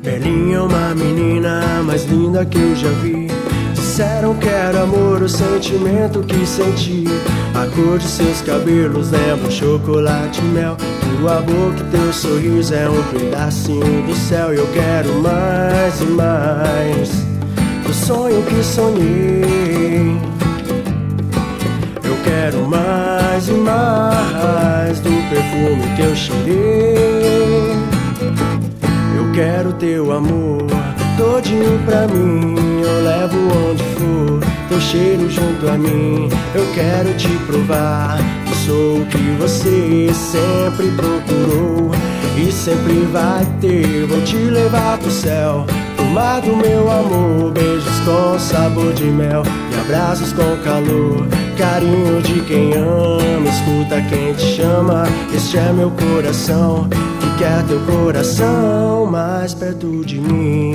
Belinha é uma menina mais linda que eu já vi. Disseram que era amor, o sentimento que senti. A cor de seus cabelos lembra chocolate e mel. Tua boca e teu sorriso é um pedacinho do céu. E eu quero mais e mais do sonho que sonhei. Eu quero mais e mais do perfume que eu cheirei. Eu quero teu amor todinho pra mim. Eu levo onde for teu cheiro junto a mim. Eu quero te provar que sou o que você sempre procurou e sempre vai ter. Vou te levar pro céu, tomar do meu amor. Beijos com sabor de mel e abraços com calor. Carinho de quem ama, escuta quem te chama. Este é meu coração que quer teu coração mais perto de mim.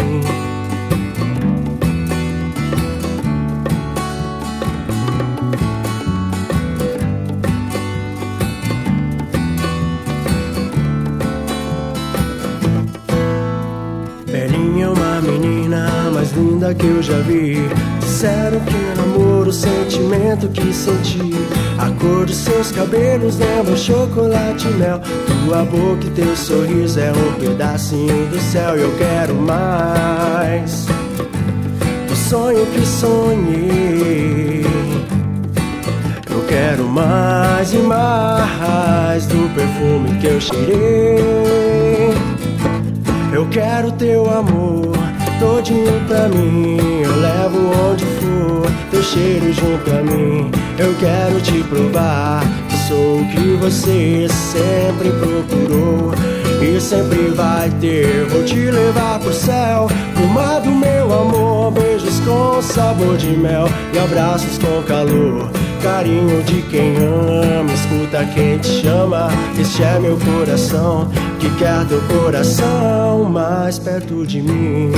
Belinha é uma menina mais linda que eu já vi. Disseram que era amor, o sentimento que senti. A cor de seus cabelos lembra chocolate e mel. Tua boca e teu sorriso é um pedacinho do céu. E eu quero mais do sonho que sonhei. Eu quero mais e mais do perfume que eu cheirei. Eu quero teu amor todinho pra mim. Eu levo onde for teu cheiro junto a mim. Eu quero te provar que sou o que você sempre procurou e sempre vai ter. Vou te levar pro céu, pro mar do meu amor. Beijos com sabor de mel e abraços com calor. Carinho de quem ama, escuta quem te chama. Este é meu coração que quer teu coração mais perto de mim.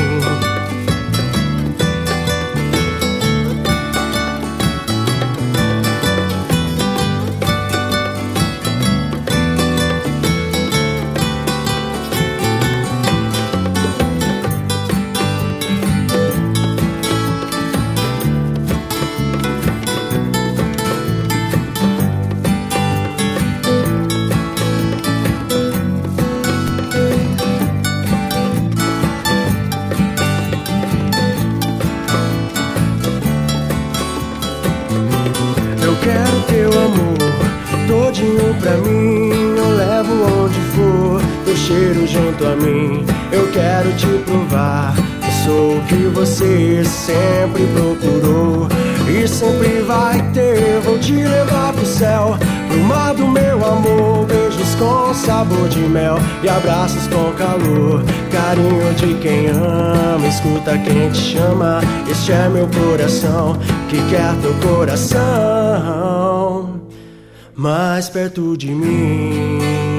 Eu quero teu amor todinho pra mim. Eu levo onde for teu cheiro junto a mim. Eu quero te provar que sou o que você sempre procurou e sempre vai ter. Vou te levar pro céu, pro mar do meu amor. Beijos com sabor de mel e abraços com calor. Carinho de quem ama, escuta quem te chama. Este é meu coração que quer teu coração mais perto de mim.